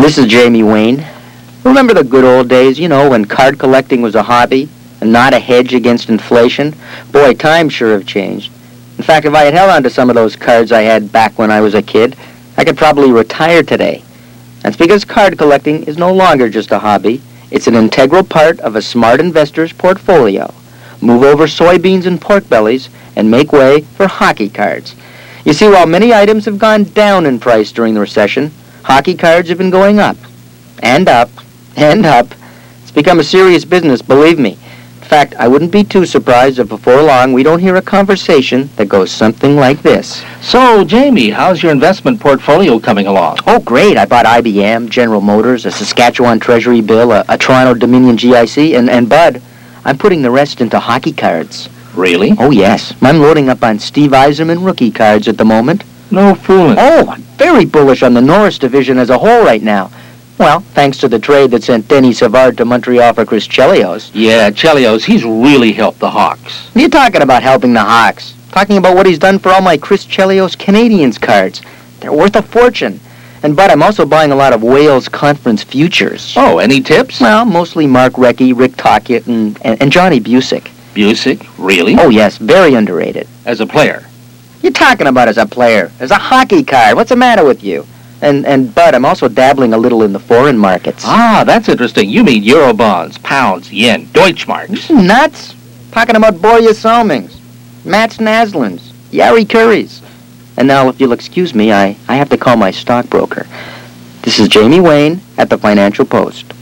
This is Jamie Wayne. Remember the good old days, when card collecting was a hobby and not a hedge against inflation? Boy, times sure have changed. In fact, if I had held on to some of those cards I had back when I was a kid, I could probably retire today. That's because card collecting is no longer just a hobby. It's an integral part of a smart investor's portfolio. Move over soybeans and pork bellies and make way for hockey cards. You see, while many items have gone down in price during the recession, hockey cards have been going up, and up, and up. It's become a serious business, believe me. In fact, I wouldn't be too surprised if before long we don't hear a conversation that goes something like this. So, Jamie, how's your investment portfolio coming along? Oh, great. I bought IBM, General Motors, a Saskatchewan Treasury bill, a Toronto Dominion GIC, and Bud, I'm putting the rest into hockey cards. Really? Oh, yes. I'm loading up on Steve Yzerman rookie cards at the moment. No fooling. Oh, I'm very bullish on the Norris division as a whole right now. Well, thanks to the trade that sent Denny Savard to Montreal for Chris Chelios. Yeah, Chelios, he's really helped the Hawks. What are you talking about helping the Hawks? Talking about what he's done for all my Chris Chelios Canadians cards. They're worth a fortune. And Bud, I'm also buying a lot of Wales Conference futures. Oh, any tips? Well, mostly Mark Recchi, Rick Tocchet, and Johnny Busick. Busick? Really? Oh, yes, very underrated. As a player? You're talking about as a player, as a hockey card. What's the matter with you? And Bud, I'm also dabbling a little in the foreign markets. Ah, that's interesting. You mean euro bonds, pounds, yen, Deutschmarks. Nuts? Talking about Borja Salmings, Mats Naslunds, Yari Currys. And now, if you'll excuse me, I have to call my stockbroker. This is Jamie Wayne at the Financial Post.